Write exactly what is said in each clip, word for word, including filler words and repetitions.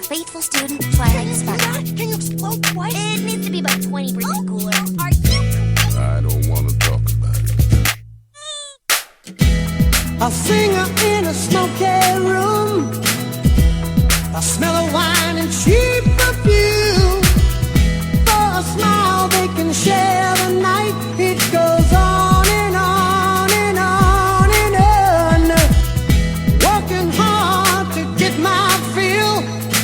faithful student, Twilight is fun. Can you slow twice? It needs to be about twenty percent cooler. Are you? I don't want to talk about it. A singer in a smoky room, a smell of wine and cheap perfume. For a smile they can share the night. It goes on and on and on and on. Working hard to get my fill.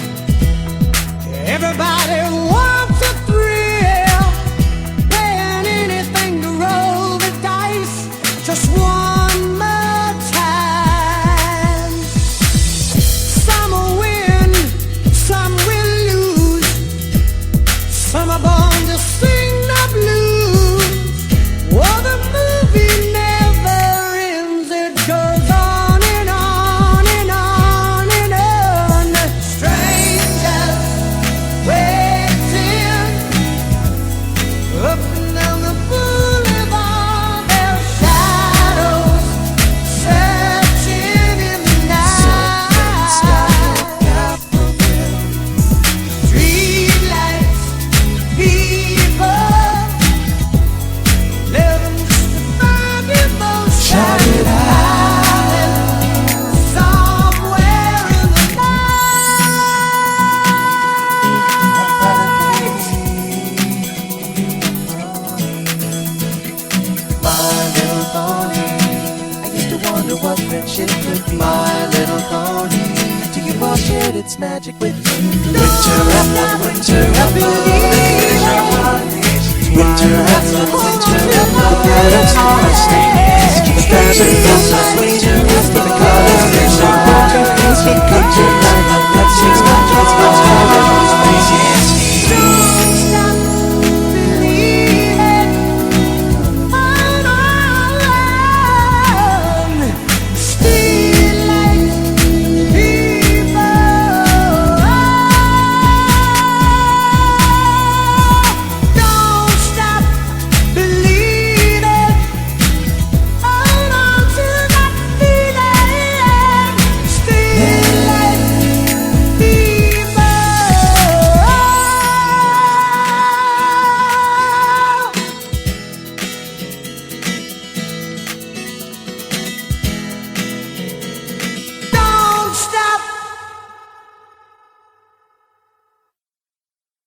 Everybody wants a thrill, paying anything to roll the dice. Just one more time. Some will win, some will lose. Some are born to sing the blues. Oh, the movie never ends. It goes on and on and on and on. Strangers waiting up and down the boulevard. Their shadows searching in the night. Street lights, people living just to find emotion. Shout it out somewhere in the My little pony, I used to wonder what friendship could be. My little pony, do you all share its magic with me? Winter apple, winter apple, winter apple, winter apple, let us all stay. The fashion goes up, winter apple, the colors